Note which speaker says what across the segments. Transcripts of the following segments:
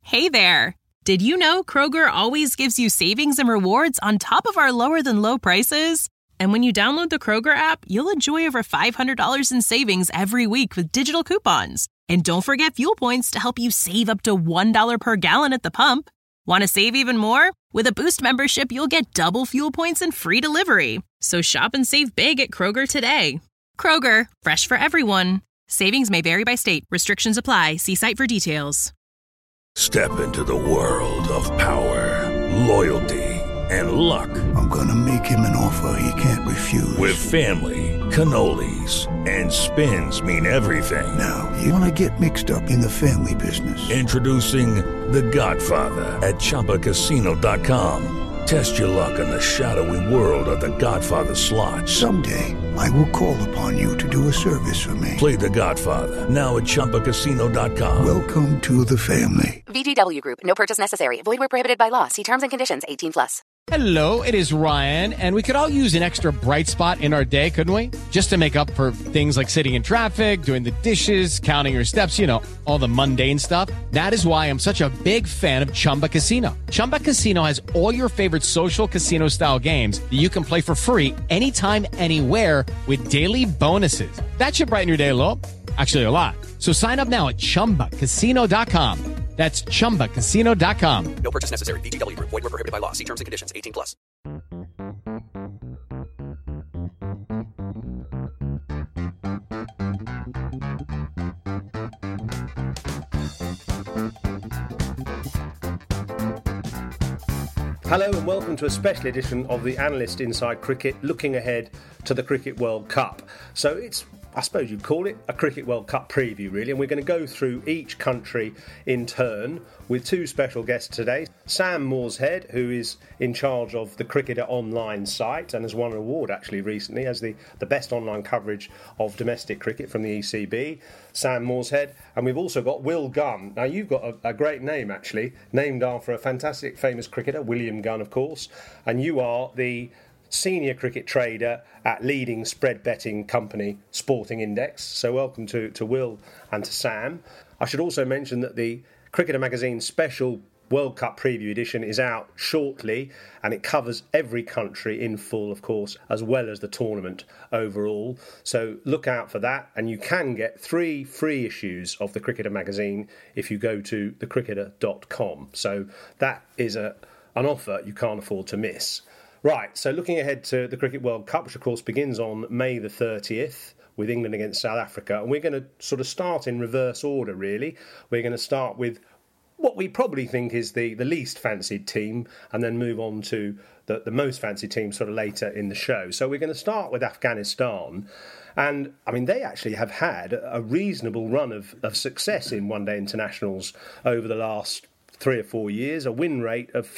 Speaker 1: Hey there! Did you know Kroger always gives you savings and rewards on top of our lower-than-low prices? And when you download the Kroger app, you'll enjoy over $500 in savings every week with digital coupons. And don't forget fuel points to help you save up to $1 per gallon at the pump. Want to save even more? With a Boost membership, you'll get double fuel points and free delivery. So shop and save big at Kroger today. Kroger, fresh for everyone. Savings may vary by state. Restrictions apply. See site for details.
Speaker 2: Step into the world of power, loyalty, and luck.
Speaker 3: I'm gonna make him an offer he can't refuse.
Speaker 2: With family, cannolis, and spins mean everything.
Speaker 3: Now, you wanna get mixed up in the family business.
Speaker 2: Introducing The Godfather at ChumbaCasino.com. Test your luck in the shadowy world of The Godfather slot.
Speaker 3: Someday, I will call upon you to do a service for me.
Speaker 2: Play The Godfather, now at ChumbaCasino.com.
Speaker 3: Welcome to the family.
Speaker 4: VGW Group. No purchase necessary. Void where prohibited by law. See terms and conditions. 18+.
Speaker 5: Hello, it is Ryan, and we could all use an extra bright spot in our day, couldn't we? Just to make up for things like sitting in traffic, doing the dishes, counting your steps, you know, all the mundane stuff. That is why I'm such a big fan of Chumba Casino. Chumba Casino has all your favorite social casino-style games that you can play for free anytime, anywhere with daily bonuses. That should brighten your day a little. Actually, a lot. So sign up now at ChumbaCasino.com. That's ChumbaCasino.com.
Speaker 6: No purchase necessary. VGW Group. Void where prohibited by law. See terms and conditions. 18+.
Speaker 7: Hello and welcome to a special edition of the Analyst Inside Cricket, looking ahead to the Cricket World Cup. So it's, I suppose you'd call it, a Cricket World Cup preview really, and we're going to go through each country in turn with two special guests today. Sam Morshead, who is in charge of the Cricketer online site and has won an award actually recently as the best online coverage of domestic cricket from the ECB. Sam Morshead. And we've also got Will Gunn. Now you've got a great name actually, named after a fantastic famous cricketer, William Gunn of course, and you are the senior cricket trader at leading spread betting company Sporting Index. So welcome to Will and to Sam. I should also mention that the Cricketer magazine special World Cup preview edition is out shortly, and it covers every country in full, of course, as well as the tournament overall. So look out for that, and you can get 3 free issues of the Cricketer magazine if you go to thecricketer.com. So that is an offer you can't afford to miss. Right, so looking ahead to the Cricket World Cup, which of course begins on May the 30th with England against South Africa, and we're going to sort of start in reverse order really. We're going to start with what we probably think is the least fancied team and then move on to the most fancied team sort of later in the show. So we're going to start with Afghanistan. And, I mean, they actually have had a reasonable run of success in one-day internationals over the last 3 or 4 years, a win rate of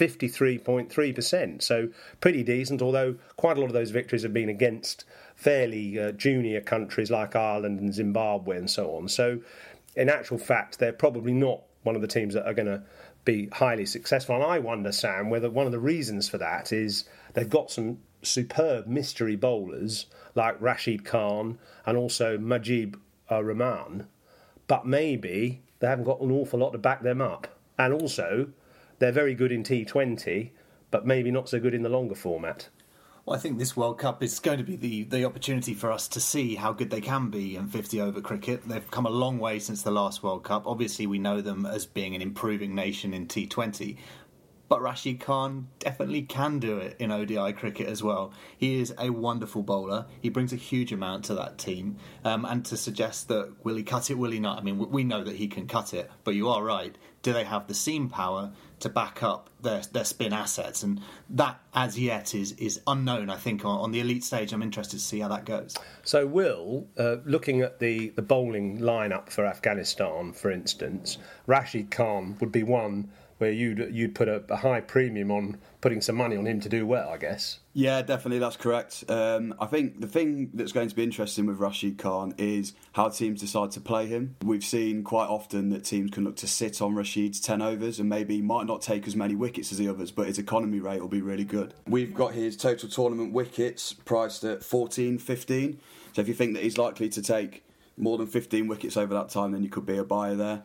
Speaker 7: 53.3%. So pretty decent, although quite a lot of those victories have been against fairly junior countries like Ireland and Zimbabwe and so on. So in actual fact, they're probably not one of the teams that are going to be highly successful. And I wonder, Sam, whether one of the reasons for that is they've got some superb mystery bowlers like Rashid Khan and also Majib Rahman, but maybe they haven't got an awful lot to back them up. And also, they're very good in T20, but maybe not so good in the longer format.
Speaker 8: Well, I think this World Cup is going to be the opportunity for us to see how good they can be in 50-over cricket. They've come a long way since the last World Cup. Obviously, we know them as being an improving nation in T20. But Rashid Khan definitely can do it in ODI cricket as well. He is a wonderful bowler. He brings a huge amount to that team. And to suggest that will he cut it, will he not? I mean, we know that he can cut it, but you are right. Do they have the seam power to back up their spin assets? And that, as yet, is unknown, I think, on the elite stage. I'm interested to see how that goes.
Speaker 7: So, Will, looking at the bowling lineup for Afghanistan, for instance, Rashid Khan would be one where you'd put a high premium on putting some money on him to do well, I guess.
Speaker 9: Yeah, definitely, that's correct. I think the thing that's going to be interesting with Rashid Khan is how teams decide to play him. We've seen quite often that teams can look to sit on Rashid's 10 overs and maybe might not take as many wickets as the others, but his economy rate will be really good. We've got his total tournament wickets priced at 14, 15. So if you think that he's likely to take more than 15 wickets over that time, then you could be a buyer there.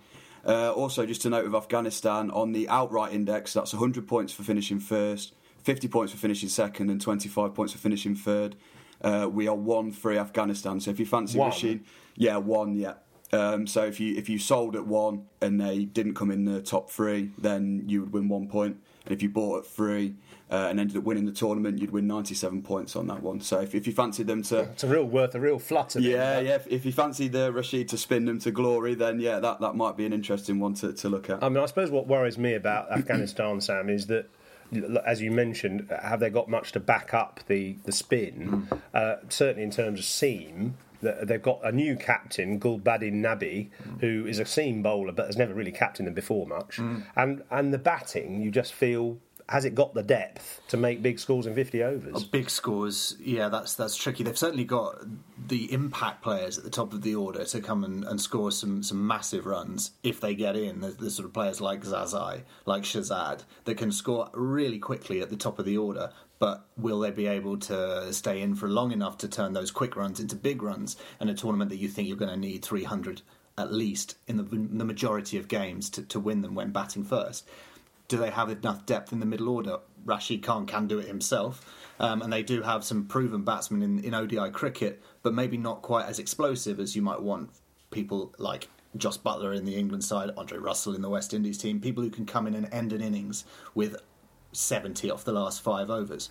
Speaker 9: Also, just to note with Afghanistan, on the outright index, that's 100 points for finishing first, 50 points for finishing second, and 25 points for finishing third. We are 1-3 Afghanistan. So if you fancy Rashid, one. So if you sold at 1 and they didn't come in the top 3, then you would win 1 point. And if you bought at 3 and ended up winning the tournament, you'd win 97 points on that one. So if you fancied them to...
Speaker 7: It's a real flutter.
Speaker 9: If you fancied Rashid to spin them to glory, then that might be an interesting one to look at.
Speaker 7: I mean, I suppose what worries me about Afghanistan, Sam, is that, as you mentioned, have they got much to back up the spin? Certainly in terms of seam, they've got a new captain, Gulbuddin Nabi, who is a seam bowler but has never really captained them before much. And the batting, you just feel, has it got the depth to make big scores in 50 overs?
Speaker 8: Big scores, that's tricky. They've certainly got the impact players at the top of the order to come and score some massive runs if they get in. There's sort of players like Zazai, like Shahzad, that can score really quickly at the top of the order. But will they be able to stay in for long enough to turn those quick runs into big runs in a tournament that you think you're going to need 300 at least in the majority of games to win them when batting first? Do they have enough depth in the middle order? Rashid Khan can do it himself, and they do have some proven batsmen in ODI cricket, but maybe not quite as explosive as you might want. People like Jos Buttler in the England side, Andre Russell in the West Indies team, people who can come in and end an innings with 70 off the last 5 overs.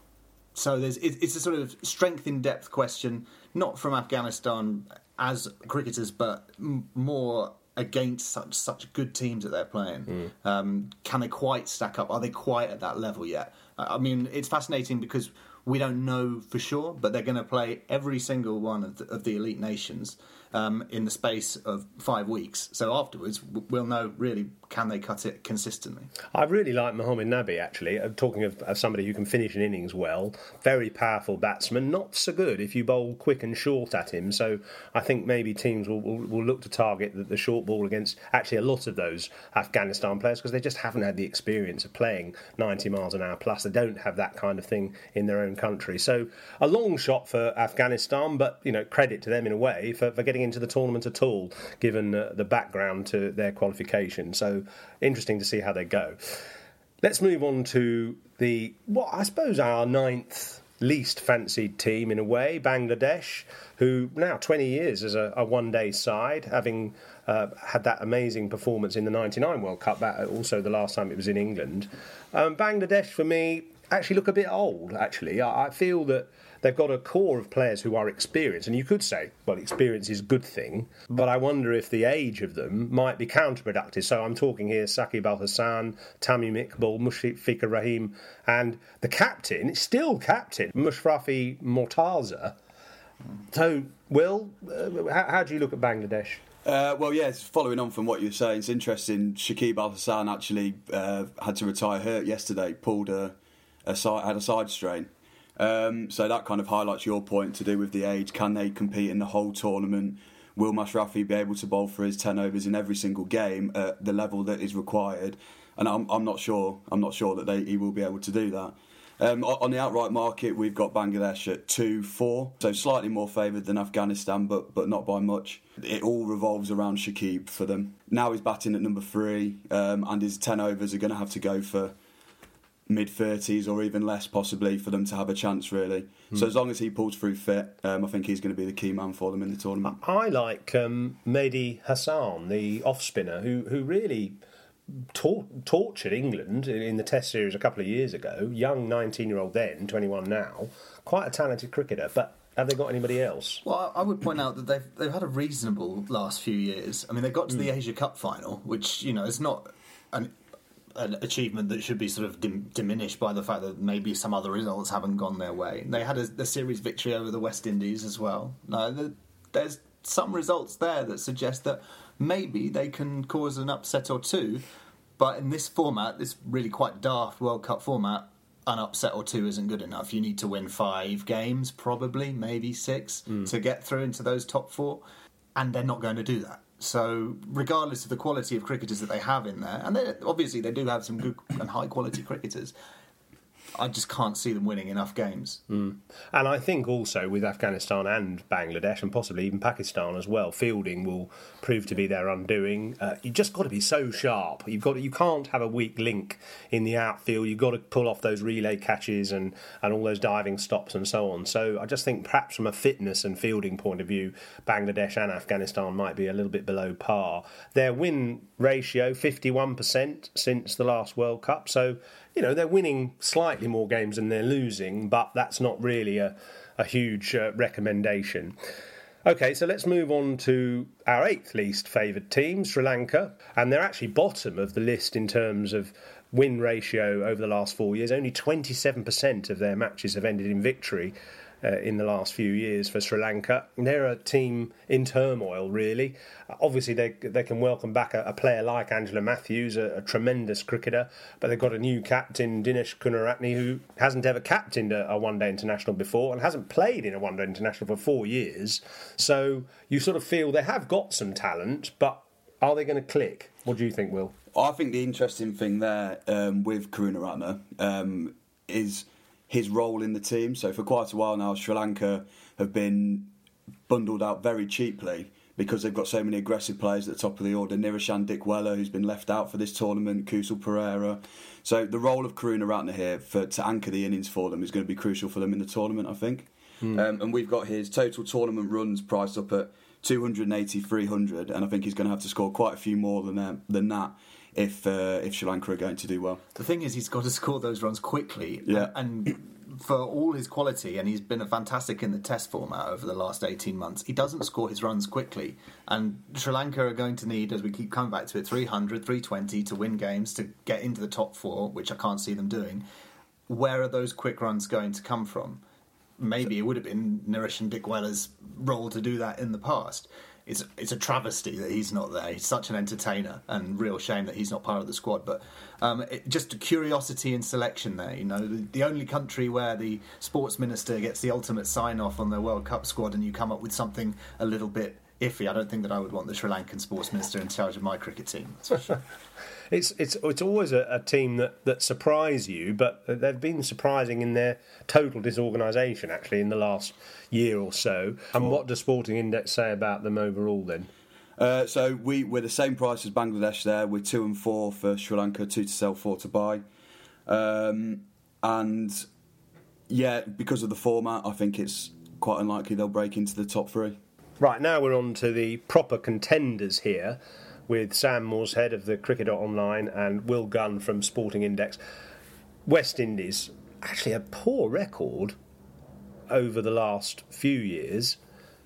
Speaker 8: So it's a sort of strength in depth question, not from Afghanistan as cricketers, but more against such good teams that they're playing. Can they quite stack up? Are they quite at that level yet? I mean, it's fascinating because we don't know for sure, but they're going to play every single one of the elite nations in the space of 5 weeks. So afterwards, we'll know really, can they cut it consistently?
Speaker 7: I really like Mohamed Nabi, actually. Talking of somebody who can finish an innings well, very powerful batsman, not so good if you bowl quick and short at him. So I think maybe teams will look to target the short ball against actually a lot of those Afghanistan players because they just haven't had the experience of playing 90 miles an hour plus. They don't have that kind of thing in their own country. So a long shot for Afghanistan, but credit to them in a way for getting into the tournament at all, given the background to their qualification. So interesting to see how they go. Let's move on to I suppose our 9th least fancied team in a way, Bangladesh, who now 20 years as a one-day side, having had that amazing performance in the 99 World Cup, that also the last time it was in England. Bangladesh, for me, actually look a bit old, actually. I feel that they've got a core of players who are experienced, and you could say, well, experience is a good thing, but I wonder if the age of them might be counterproductive. So I'm talking here Saqib Al Hasan, Tamim Iqbal, Mushfiqur Rahim, and the captain, still captain, Mushrafi Mortaza. So, Will, how do you look at Bangladesh?
Speaker 9: Following on from what you're saying, it's interesting. Saqib Al Hasan actually had to retire hurt yesterday, had a side strain. So that kind of highlights your point to do with the age. Can they compete in the whole tournament? Will Mashrafi be able to bowl for his 10 overs in every single game at the level that is required? And I'm not sure. I'm not sure that he will be able to do that. On the outright market, we've got Bangladesh at 2-4, so slightly more favoured than Afghanistan, but not by much. It all revolves around Saqib for them. Now he's batting at number 3, and his 10 overs are going to have to go for mid-30s or even less possibly for them to have a chance, really. So as long as he pulls through fit, I think he's going to be the key man for them in the tournament.
Speaker 7: I like Mehdi Hassan, the off-spinner, who really tortured England in the Test series a couple of years ago. Young 19-year-old then, 21 now. Quite a talented cricketer, but have they got anybody else?
Speaker 8: Well, I would point out that they've had a reasonable last few years. I mean, they got to the Asia Cup final, which, is not an achievement that should be sort of diminished by the fact that maybe some other results haven't gone their way. They had a series victory over the West Indies as well. There's some results there that suggest that maybe they can cause an upset or two, but in this format, this really quite daft World Cup format, an upset or two isn't good enough. You need to win 5 games, probably, maybe 6, to get through into those top 4, and they're not going to do that. So regardless of the quality of cricketers that they have in there, and obviously they do have some good and high quality cricketers, I just can't see them winning enough games.
Speaker 7: And I think also with Afghanistan and Bangladesh, and possibly even Pakistan as well, fielding will prove to be their undoing. You just got to be so sharp. You can't have a weak link in the outfield. You've got to pull off those relay catches and all those diving stops and so on. So I just think perhaps from a fitness and fielding point of view, Bangladesh and Afghanistan might be a little bit below par. Their win ratio, 51% since the last World Cup. So, they're winning slightly more games than they're losing, but that's not really a huge recommendation. OK, so let's move on to our 8th least favoured team, Sri Lanka. And they're actually bottom of the list in terms of win ratio over the last 4 years. Only 27% of their matches have ended in victory in the last few years for Sri Lanka. They're a team in turmoil, really. Obviously, they can welcome back a player like Angela Matthews, a tremendous cricketer, but they've got a new captain, Dinesh Gunaratne, who hasn't ever captained a one-day international before and hasn't played in a one-day international for 4 years. So you sort of feel they have got some talent, but are they going to click? What do you think, Will?
Speaker 9: I think the interesting thing there with Karunaratne is his role in the team. So for quite a while now, Sri Lanka have been bundled out very cheaply because they've got so many aggressive players at the top of the order. Niroshan Dickwella, who's been left out for this tournament, Kusal Perera. So the role of Karunaratne here to anchor the innings for them is going to be crucial for them in the tournament, I think. And we've got his total tournament runs priced up at 280, 300, and I think he's going to have to score quite a few more than that if Sri Lanka are going to do well.
Speaker 8: The thing is, he's got to score those runs quickly.
Speaker 9: Yeah.
Speaker 8: And for all his quality, and he's been fantastic in the test format over the last 18 months, he doesn't score his runs quickly. And Sri Lanka are going to need, as we keep coming back to it, 300, 320 to win games, to get into the top 4, which I can't see them doing. Where are those quick runs going to come from? Maybe it would have been Niroshan Dickwella's role to do that in the past. It's a travesty that he's not there. He's such an entertainer, and real shame that he's not part of the squad. But just a curiosity in selection there. The only country where the sports minister gets the ultimate sign-off on their World Cup squad, and you come up with something a little bit iffy. I don't think that I would want the Sri Lankan sports minister in charge of my cricket team. That's for sure.
Speaker 7: It's always a team that surprise you, but they've been surprising in their total disorganisation, actually, in the last year or so. And what does Sporting Index say about them overall, then?
Speaker 9: So we're the same price as Bangladesh there. We're 2 and 4 for Sri Lanka, 2 to sell, 4 to buy. And, yeah, because of the format, I think it's quite unlikely they'll break into the top 3.
Speaker 7: Right, now we're on to the proper contenders here, with Sam Mooreshead of the Cricket Online and Will Gunn from Sporting Index. West Indies, actually a poor record over the last few years,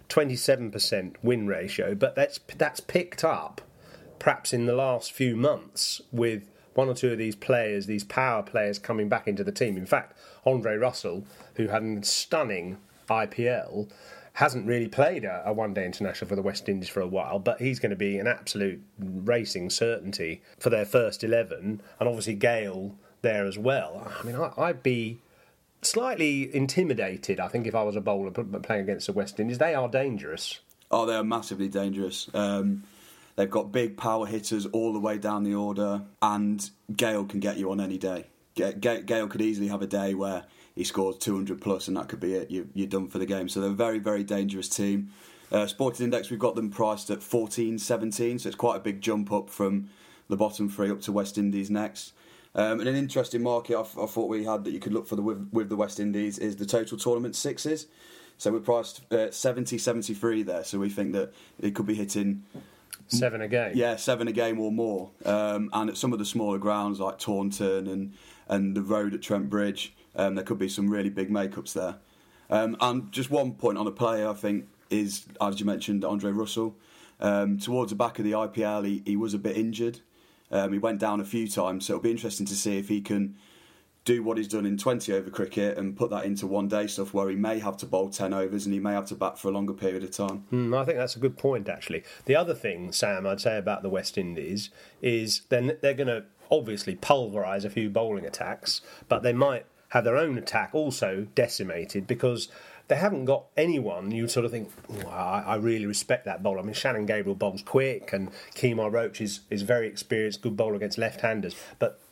Speaker 7: 27% win ratio, but that's picked up perhaps in the last few months with one or two of these players, these power players, coming back into the team. In fact, Andre Russell, who had a stunning IPL, hasn't really played a one-day international for the West Indies for a while, but he's going to be an absolute racing certainty for their first 11, and obviously Gale there as well. I mean, I'd be slightly intimidated, I think, if I was a bowler playing against the West Indies. They are dangerous.
Speaker 9: Oh, they are massively dangerous. They've got big power hitters all the way down the order, and Gale can get you on any day. Gale could easily have a day where he scores 200 plus, and that could be it. You're done for the game. So they're a very, very dangerous team. Sporting Index, we've got them priced at 14-17, so it's quite a big jump up from the bottom 3 up to West Indies next. And an interesting market I thought we had that you could look for with the West Indies is the total tournament sixes. So we're priced 70-73 there, so we think that it could be hitting
Speaker 7: 7 a game.
Speaker 9: Yeah, 7 a game or more. And at some of the smaller grounds like Taunton and the road at Trent Bridge, there could be some really big makeups there. And just one point on a player, I think, is, as you mentioned, Andre Russell. Towards the back of the IPL, he was a bit injured. He went down a few times, so it'll be interesting to see if he can do what he's done in 20-over cricket and put that into one-day stuff where he may have to bowl 10 overs and he may have to bat for a longer period of time.
Speaker 7: I think that's a good point, actually. The other thing, Sam, I'd say about the West Indies is they're going to obviously pulverise a few bowling attacks, but they might have their own attack also decimated because they haven't got anyone you sort of think, I really respect that bowler. I mean, Shannon Gabriel bowls quick and Kemar Roach is very experienced, good bowler against left-handers. But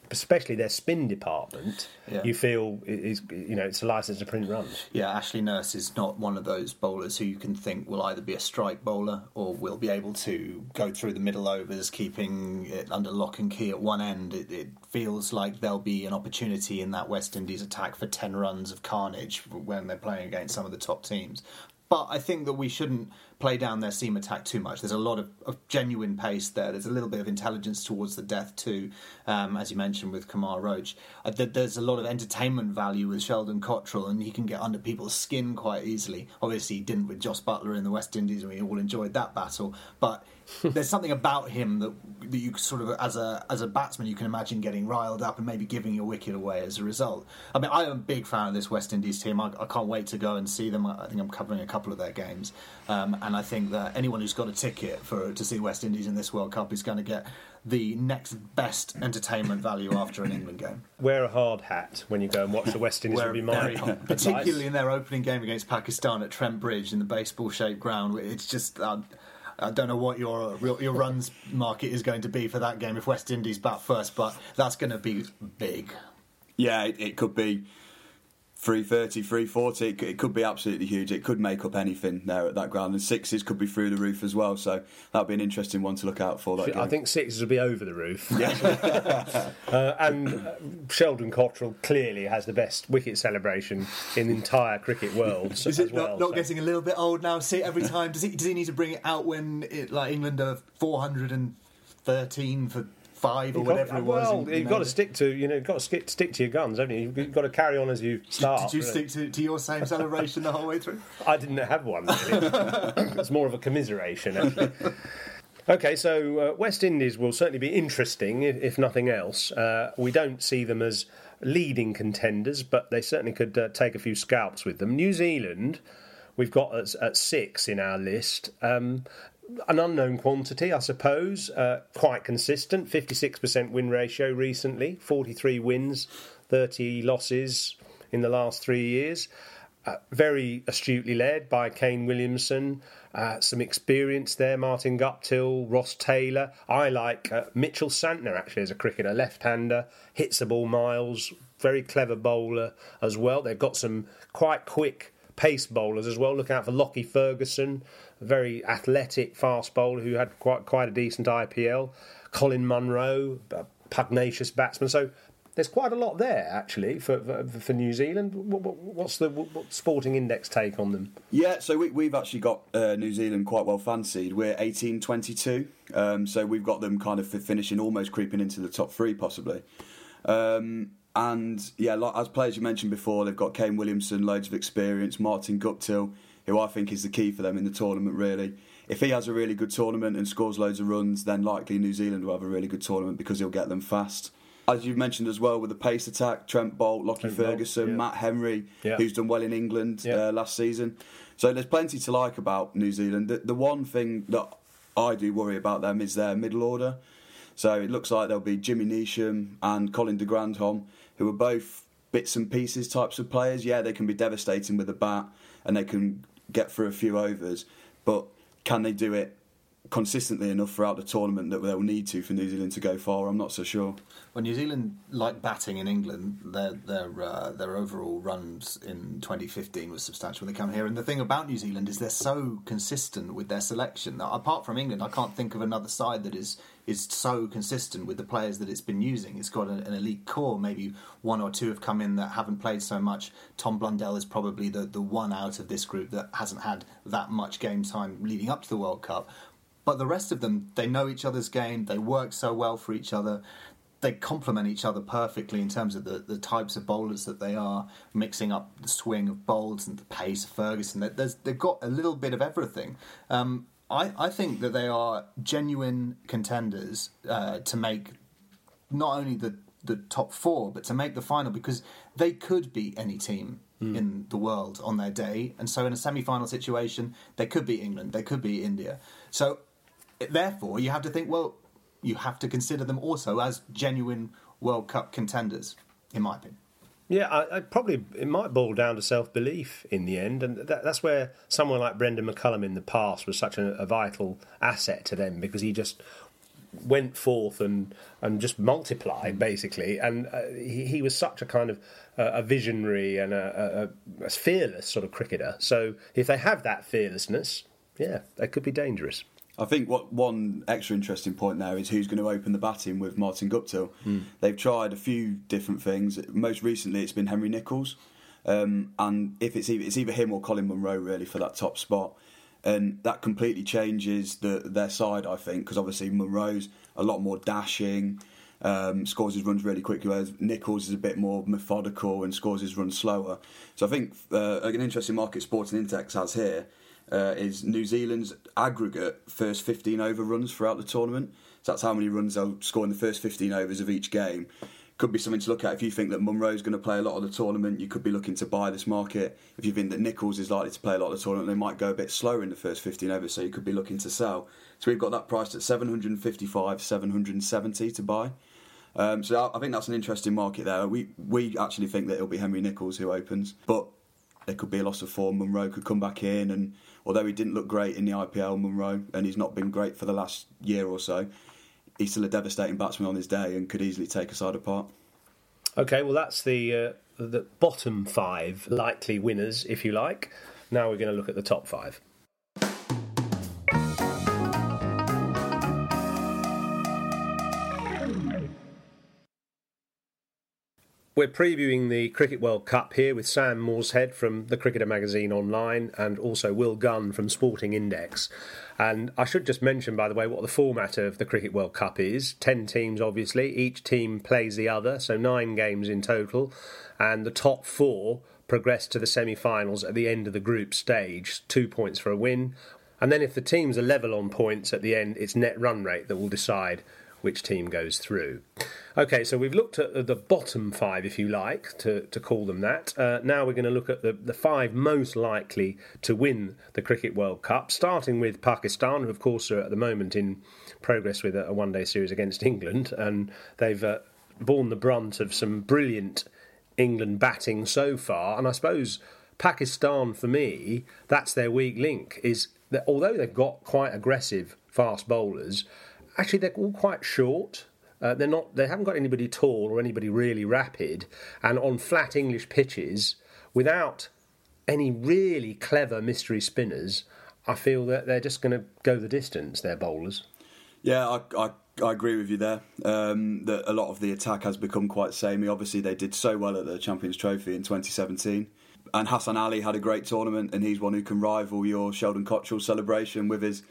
Speaker 7: especially their spin department, you feel is it's a license to print runs.
Speaker 8: Yeah, Ashley Nurse is not one of those bowlers who you can think will either be a strike bowler or will be able to go through the middle overs, keeping it under lock and key at one end. It feels like there'll be an opportunity in that West Indies attack for 10 runs of carnage when they're playing against some of the top teams. But I think that we shouldn't play down their seam attack too much. There's a lot of genuine pace there. There's a little bit of intelligence towards the death too, as you mentioned with Kumar Roach. There's a lot of entertainment value with Sheldon Cottrell, and he can get under people's skin quite easily. Obviously, he didn't with Jos Buttler in the West Indies, and we all enjoyed that battle. But there's something about him that you sort of, as a batsman, you can imagine getting riled up and maybe giving your wicket away as a result. I mean, I'm a big fan of this West Indies team. I can't wait to go and see them. I think I'm covering a couple of their games. And I think that anyone who's got a ticket to see West Indies in this World Cup is going to get the next best entertainment value after an England game.
Speaker 7: Wear a hard hat when you go and watch the West Indies. Would be my
Speaker 8: particularly in their opening game against Pakistan at Trent Bridge in the baseball-shaped ground. It's just... I don't know what your runs market is going to be for that game if West Indies bat first, but that's going to be big.
Speaker 9: Yeah, it could be 330, 340. It could be absolutely huge. It could make up anything there at that ground, and sixes could be through the roof as well. So that'd be an interesting one to look out for. That game.
Speaker 7: I think sixes will be over the roof. Yeah. And Sheldon Cottrell clearly has the best wicket celebration in the entire cricket world.
Speaker 8: Is it not getting a little bit old now? See, every time does he need to bring it out when England are 413 for 5 or whatever it was?
Speaker 7: Well, you've got to stick to your guns, haven't you? You've got to carry on as you start.
Speaker 8: Did you stick to your same celebration the whole way through?
Speaker 7: I didn't have one, really. It's more of a commiseration, actually. OK, so West Indies will certainly be interesting, if nothing else. We don't see them as leading contenders, but they certainly could take a few scalps with them. New Zealand, we've got at 6 in our list. An unknown quantity, I suppose, quite consistent, 56% win ratio recently, 43 wins, 30 losses in the last 3 years. Very astutely led by Kane Williamson, some experience there, Martin Guptill, Ross Taylor. I like Mitchell Santner, actually, as a cricketer, left-hander, hits the ball miles, very clever bowler as well. They've got some quite quick pace bowlers as well. Look out for Lockie Ferguson, a very athletic fast bowler who had quite a decent IPL. Colin Munro, a pugnacious batsman. So there's quite a lot there, actually, for New Zealand. What's the Sporting Index take on them?
Speaker 9: Yeah, so we've actually got New Zealand quite well fancied. We're 18-22, so we've got them kind of finishing, almost creeping into the top 3, possibly. And yeah, as players you mentioned before, they've got Kane Williamson, loads of experience, Martin Guptill, who I think is the key for them in the tournament, really. If he has a really good tournament and scores loads of runs, then likely New Zealand will have a really good tournament because he'll get them fast. As you've mentioned as well, with the pace attack, Trent Boult, Lockie Ferguson, yeah. Matt Henry, who's done well in England last season. So there's plenty to like about New Zealand. The one thing that I do worry about them is their middle order. So it looks like there'll be Jimmy Neesham and Colin de Grandhomme, who are both bits and pieces types of players. Yeah, they can be devastating with a bat and they can get through a few overs, but can they do it consistently enough throughout the tournament that they'll need to for New Zealand to go far? I'm not so sure.
Speaker 8: Well, New Zealand, like batting in England, their overall runs in 2015 was substantial when they come here. And the thing about New Zealand is they're so consistent with their selection. Now, apart from England, I can't think of another side that is so consistent with the players that it's been using. It's got an elite core. Maybe one or two have come in that haven't played so much. Tom Blundell is probably the one out of this group that hasn't had that much game time leading up to the World Cup. But the rest of them, they know each other's game. They work so well for each other. They complement each other perfectly in terms of the types of bowlers that they are, mixing up the swing of Boult and the pace of Ferguson. They've got a little bit of everything. I think that they are genuine contenders to make not only the top 4, but to make the final, because they could beat any team in the world on their day. And so in a semi-final situation, they could beat England, they could beat India. So therefore, you have to think, well, you have to consider them also as genuine World Cup contenders, in my opinion.
Speaker 7: Yeah, it might boil down to self-belief in the end, and that's where someone like Brendan McCullum in the past was such a vital asset to them, because he just went forth and just multiplied, basically. And he was such a kind of a visionary and a fearless sort of cricketer. So if they have that fearlessness, yeah, they could be dangerous.
Speaker 9: I think one extra interesting point there is who's going to open the batting with Martin Guptill. They've tried a few different things. Most recently, it's been Henry Nicholls, and if it's either him or Colin Munro really for that top spot, and that completely changes their side, I think, because obviously Munro's a lot more dashing, scores his runs really quickly, whereas Nicholls is a bit more methodical and scores his runs slower. So I think an interesting market Sporting Index has here is New Zealand's aggregate first 15 over runs throughout the tournament. So that's how many runs they'll score in the first 15 overs of each game. Could be something to look at. If you think that Munro's going to play a lot of the tournament, you could be looking to buy this market. If you think that Nicholls is likely to play a lot of the tournament, they might go a bit slower in the first 15 overs, so you could be looking to sell. So we've got that priced at 755, 770 to buy. So I think that's an interesting market there. We actually think that it'll be Henry Nicholls who opens, but there could be a loss of form. Munro could come back in, and although he didn't look great in the IPL, Munro, and he's not been great for the last year or so, he's still a devastating batsman on his day and could easily take a side apart.
Speaker 7: OK, well, that's the bottom 5 likely winners, if you like. Now we're going to look at the top 5. We're previewing the Cricket World Cup here with Sam Morshead from the Cricketer magazine online and also Will Gunn from Sporting Index. And I should just mention, by the way, what the format of the Cricket World Cup is. 10 teams, obviously. Each team plays the other, so 9 games in total. And the top 4 progress to the semi-finals at the end of the group stage. 2 points for a win. And then if the teams are level on points at the end, it's net run rate that will decide which team goes through. OK, so we've looked at the bottom 5, if you like, to call them that. Now we're going to look at the 5 most likely to win the Cricket World Cup, starting with Pakistan, who of course are at the moment in progress with a one-day series against England, and they've borne the brunt of some brilliant England batting so far. And I suppose Pakistan, for me, that's their weak link, is that although they've got quite aggressive fast bowlers, actually they're all quite short. They haven't got anybody tall or anybody really rapid, and on flat English pitches, without any really clever mystery spinners, I feel that they're just going to go the distance, their bowlers. Yeah,
Speaker 9: I agree with you there. That a lot of the attack has become quite samey. Obviously, they did so well at the Champions Trophy in 2017. And Hassan Ali had a great tournament, and he's one who can rival your Sheldon Cottrell celebration with his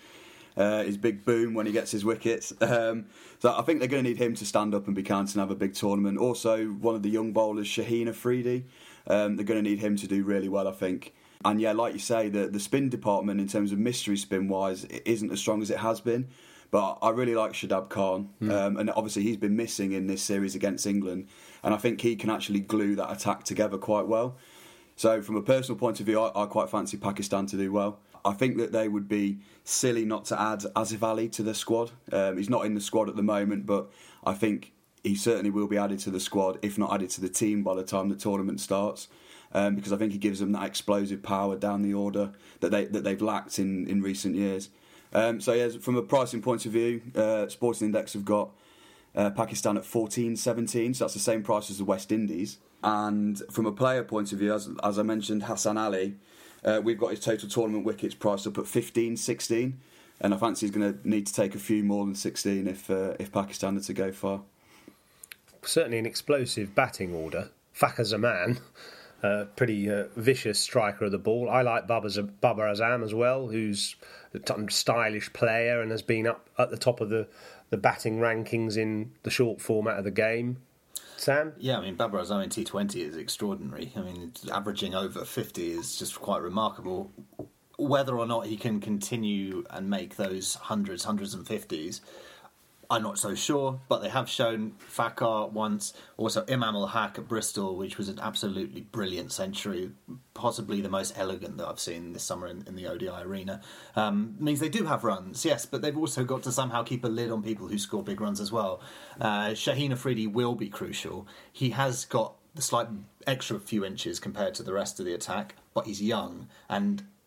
Speaker 9: big boom when he gets his wickets. So I think they're going to need him to stand up and be counted and have a big tournament. Also, one of the young bowlers, Shaheen Afridi, they're going to need him to do really well, I think. And yeah, like you say, the spin department in terms of mystery spin-wise isn't as strong as it has been. But I really like Shadab Khan, and obviously he's been missing in this series against England, and I think he can actually glue that attack together quite well. So from a personal point of view, I quite fancy Pakistan to do well. I think that they would be silly not to add Asif Ali to the squad. He's not in the squad at the moment, but I think he certainly will be added to the squad, if not added to the team by the time the tournament starts, because I think he gives them that explosive power down the order that they've lacked in recent years. So yeah, from a pricing point of view, Sporting Index have got Pakistan at 14.17, so that's the same price as the West Indies. And from a player point of view, as I mentioned, Hassan Ali, we've got his total tournament wickets priced up at 15-16, and I fancy he's going to need to take a few more than 16 if Pakistan are to go far.
Speaker 7: Certainly an explosive batting order. Fakhar Zaman, pretty vicious striker of the ball. I like Babar Azam as well, who's a stylish player and has been up at the top of the batting rankings in the short format of the game. Sam?
Speaker 8: Yeah, I mean, Babar Azam in T20 is extraordinary. I mean, averaging over 50 is just quite remarkable. Whether or not he can continue and make those hundreds and 50s, I'm not so sure, but they have shown Fakhar once, also Imam Ul-Haq at Bristol, which was an absolutely brilliant century, possibly the most elegant that I've seen this summer in the ODI arena. Means they do have runs, yes, but they've also got to somehow keep a lid on people who score big runs as well. Shaheen Afridi will be crucial. He has got the slight extra few inches compared to the rest of the attack, but he's young, and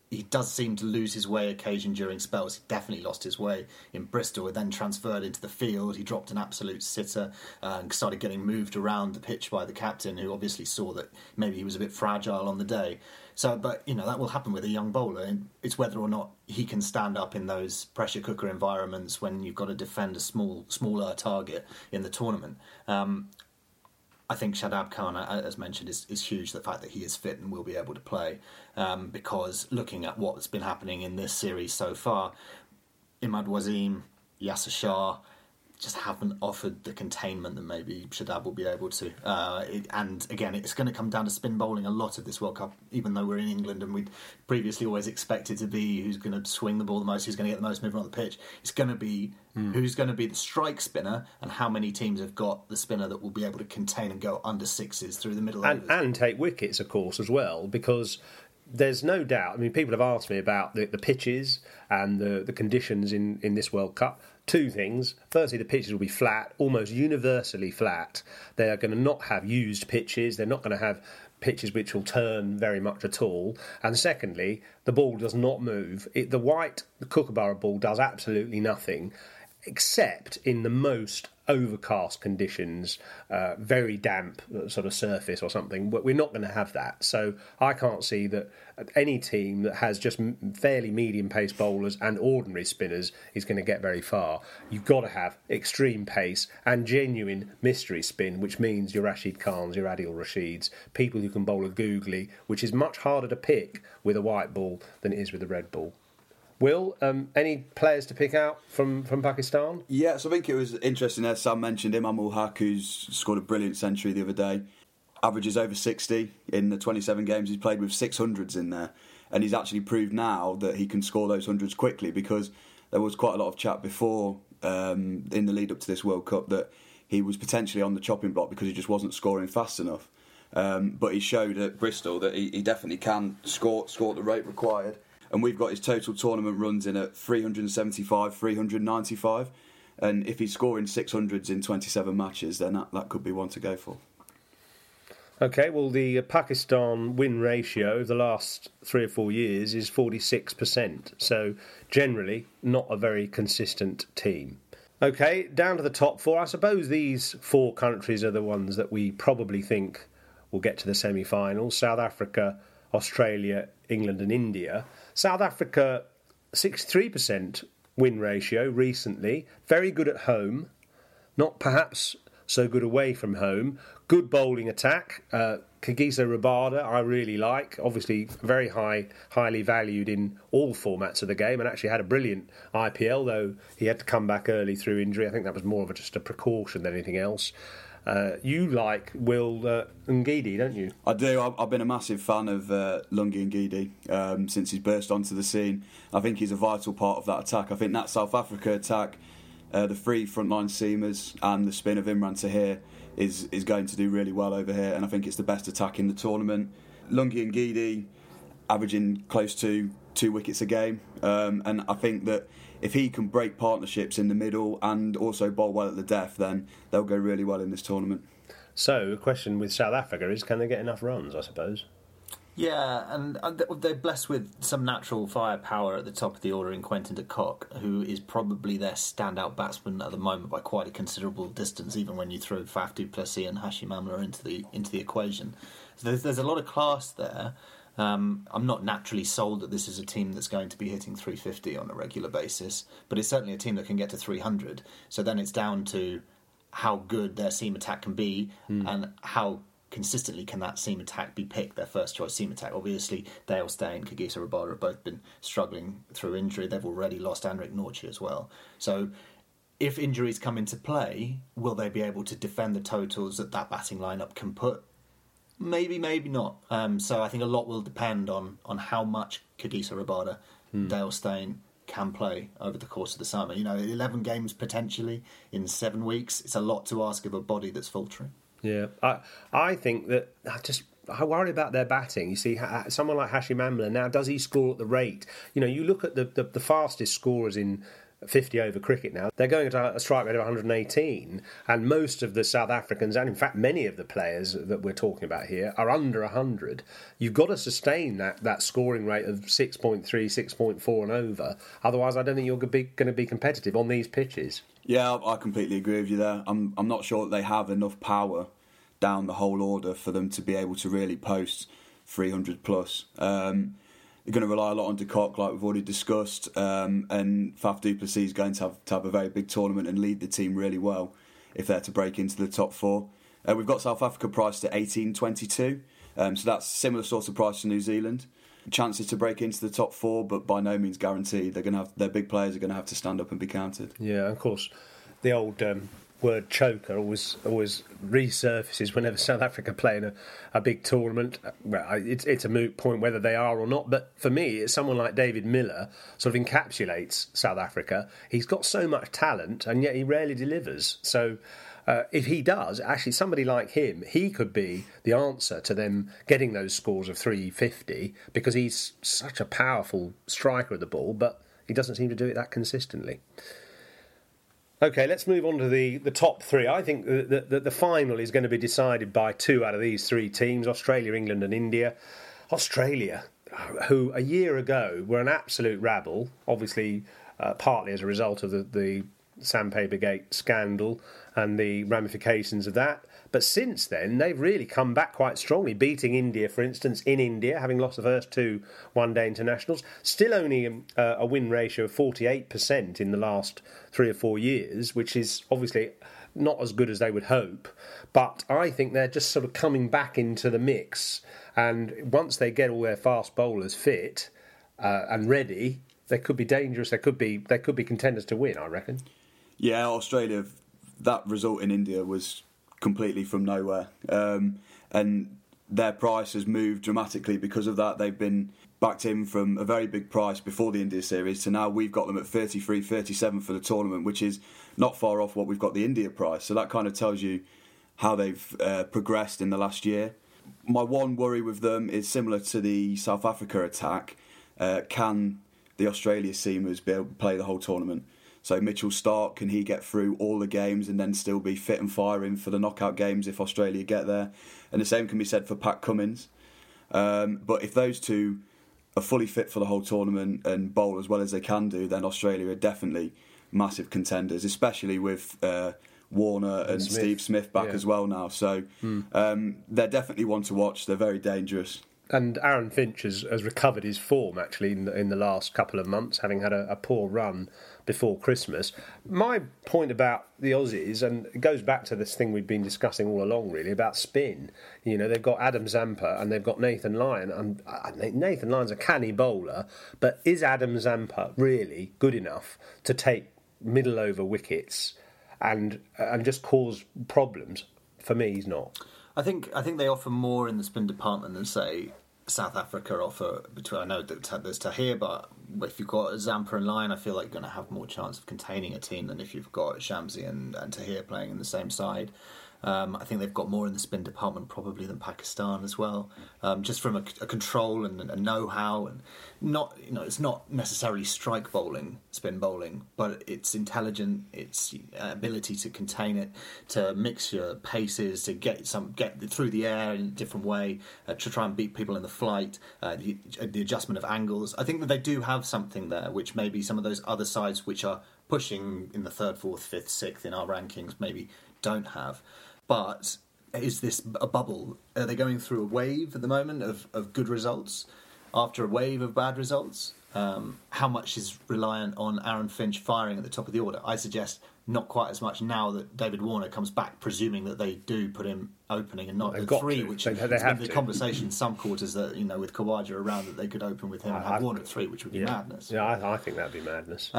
Speaker 8: he does seem to lose his way occasion during spells. He definitely lost his way in Bristol. He then transferred into the field. He dropped an absolute sitter and started getting moved around the pitch by the captain, who obviously saw that maybe he was a bit fragile on the day. So, but, that will happen with a young bowler. And it's whether or not he can stand up in those pressure cooker environments when you've got to defend a smaller target in the tournament. I think Shadab Khan, as mentioned, is huge. The fact that he is fit and will be able to play, because looking at what's been happening in this series so far, Imad Wasim, Yasser Shah just haven't offered the containment that maybe Shadab will be able to. And again, it's going to come down to spin bowling a lot of this World Cup, even though we're in England and we'd previously always expected to be who's going to swing the ball the most, who's going to get the most movement on the pitch. It's going to be who's going to be the strike spinner and how many teams have got the spinner that will be able to contain and go under sixes through the middle overs.
Speaker 7: And take wickets, of course, as well, because there's no doubt. I mean, people have asked me about the pitches and the conditions in this World Cup. Two things. Firstly, the pitches will be flat, almost universally flat. They are going to not have used pitches. They're not going to have pitches which will turn very much at all. And secondly, the ball does not move. The white Kookaburra ball does absolutely nothing, except in the most overcast conditions, very damp sort of surface or something, but we're not going to have that. So I can't see that any team that has just fairly medium pace bowlers and ordinary spinners is going to get very far. You've got to have extreme pace and genuine mystery spin, which means your Rashid Khans, your Adil Rashids, people who can bowl a googly, which is much harder to pick with a white ball than it is with a red ball. Will, any players to pick out from Pakistan?
Speaker 9: Yeah, so I think it was interesting, as Sam mentioned, Imam ul Haq, who's scored a brilliant century the other day, averages over 60 in the 27 games he's played with 600s in there. And he's actually proved now that he can score those hundreds quickly, because there was quite a lot of chat before in the lead up to this World Cup that he was potentially on the chopping block because he just wasn't scoring fast enough. But he showed at Bristol that he definitely can score at the rate required. And we've got his total tournament runs in at 375, 395. And if he's scoring 600s in 27 matches, then that could be one to go for.
Speaker 7: OK, well, the Pakistan win ratio the last 3 or 4 years is 46%. So, generally, not a very consistent team. OK, down to the top four. I suppose these four countries are the ones that we probably think will get to the semi-finals. South Africa, Australia, England and India. South Africa, 63% win ratio recently. Very good at home. Not perhaps so good away from home. Good bowling attack. Kagiso Rabada, I really like. Obviously, very highly valued in all formats of the game, and actually had a brilliant IPL, though he had to come back early through injury. I think that was more of just a precaution than anything else. You like Will Ngidi, don't you?
Speaker 9: I do. I've been a massive fan of Lungi Ngidi since he's burst onto the scene. I think he's a vital part of that attack. I think that South Africa attack, the three frontline seamers and the spin of Imran Tahir is going to do really well over here, and I think it's the best attack in the tournament. Lungi Ngidi averaging close to 2 wickets a game, and I think that if he can break partnerships in the middle and also bowl well at the death, then they'll go really well in this tournament.
Speaker 7: So, the question with South Africa is, can they get enough runs, I suppose?
Speaker 8: Yeah, and they're blessed with some natural firepower at the top of the order in Quentin de Kock, who is probably their standout batsman at the moment by quite a considerable distance, even when you throw Faf du Plessis and Hashim Amla into the equation. So there's a lot of class there. I'm not naturally sold that this is a team that's going to be hitting 350 on a regular basis, but it's certainly a team that can get to 300. So then it's down to how good their seam attack can be and how consistently can that seam attack be picked, their first choice seam attack. Obviously, Dale Steyn and Kagiso Rabada have both been struggling through injury. They've already lost Anrik Nortje as well. So if injuries come into play, will they be able to defend the totals that batting lineup can put? Maybe, maybe not. So I think a lot will depend on how much Kagiso Rabada, Dale Steyn can play over the course of the summer. 11 games potentially in 7 weeks. It's a lot to ask of a body that's faltering. Yeah,
Speaker 7: I think that I worry about their batting. You see, someone like Hashim Amla now, does he score at the rate? You look at the fastest scorers in 50 over cricket now. They're going to a strike rate of 118, and most of the South Africans, and in fact many of the players that we're talking about here, are under 100. You've got to sustain that scoring rate of 6.3, 6.4 and over. Otherwise, I don't think you're going to be competitive on these pitches.
Speaker 9: Yeah, I completely agree with you there. I'm not sure that they have enough power down the whole order for them to be able to really post 300 plus. They're going to rely a lot on De Kock, like we've already discussed, and Faf du Plessis is going to have a very big tournament and lead the team really well if they're to break into the top four. We've got South Africa priced at 18.22, so that's similar sort of price to New Zealand. Chances to break into the top four, but by no means guaranteed. Their big players are going to have to stand up and be counted.
Speaker 7: Yeah, of course, the old word choker always resurfaces whenever South Africa play in a big tournament. Well, it's a moot point whether they are or not, but for me, it's someone like David Miller sort of encapsulates South Africa. He's got so much talent, and yet he rarely delivers. So if he does, actually somebody like him, he could be the answer to them getting those scores of 350, because he's such a powerful striker of the ball, but he doesn't seem to do it that consistently. OK, let's move on to the top three. I think the final is going to be decided by two out of these three teams, Australia, England and India. Australia, who a year ago were an absolute rabble, obviously partly as a result of the Sandpapergate scandal and the ramifications of that. But since then, they've really come back quite strongly, beating India, for instance, in India, having lost the first two one-day internationals. Still only a win ratio of 48% in the last 3 or 4 years, which is obviously not as good as they would hope. But I think they're just sort of coming back into the mix. And once they get all their fast bowlers fit and ready, they could be dangerous. They could be contenders to win, I reckon.
Speaker 9: Yeah, Australia, that result in India was completely from nowhere, and their price has moved dramatically because of that. They've been backed in from a very big price before the India series to now we've got them at 33, 37 for the tournament, which is not far off what we've got the India price. So that kind of tells you how they've progressed in the last year. My one worry with them is similar to the South Africa attack. Can the Australia seamers be able to play the whole tournament? So Mitchell Starc, can he get through all the games and then still be fit and firing for the knockout games if Australia get there? And the same can be said for Pat Cummins. But if those two are fully fit for the whole tournament and bowl as well as they can do, then Australia are definitely massive contenders, especially with Warner and Steve Smith back as well now. So they're definitely one to watch. They're very dangerous.
Speaker 7: And Aaron Finch has recovered his form, actually, in the last couple of months, having had a poor run before Christmas. My point about the Aussies, and it goes back to this thing we've been discussing all along, really, about spin. You know, they've got Adam Zampa and they've got Nathan Lyon. And Nathan Lyon's a canny bowler, but is Adam Zampa really good enough to take middle over wickets and just cause problems? For me, he's not.
Speaker 8: I think they offer more in the spin department than, say, South Africa offer. I know that there's Tahir, but if you've got Zampa and Lyon, I feel like you're going to have more chance of containing a team than if you've got Shamsi and Tahir playing in the same side. I think they've got more in the spin department probably than Pakistan as well, just from a control and a know-how, and not, it's not necessarily strike bowling, spin bowling, but it's intelligent, it's ability to contain it, to mix your paces, to get through the air in a different way, to try and beat people in the flight, the adjustment of angles. I think that they do have something there, which maybe some of those other sides which are pushing in the 3rd, 4th, 5th, 6th in our rankings maybe don't have. But is this a bubble? Are they going through a wave at the moment of good results after a wave of bad results? How much is reliant on Aaron Finch firing at the top of the order? I suggest not quite as much now that David Warner comes back, presuming that they do put him opening and not at 3, which has been the conversation in some quarters that, with Khawaja around, that they could open with him and have Warner at 3, which would be madness.
Speaker 7: Yeah, I think that would be madness.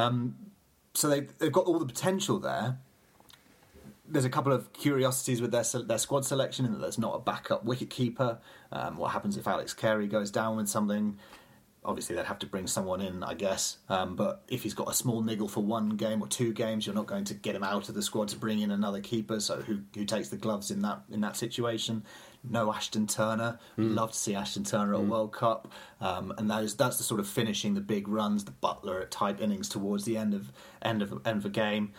Speaker 8: So they've got all the potential there. There's a couple of curiosities with their squad selection, in that there's not a backup wicketkeeper. What happens if Alex Carey goes down with something? Obviously, they'd have to bring someone in, I guess. But if he's got a small niggle for 1 game or 2 games, you're not going to get him out of the squad to bring in another keeper. So who takes the gloves in that situation? No Ashton Turner. Love to see Ashton Turner at a World Cup. And that's the sort of finishing the big runs, the Butler type innings towards the end of a game.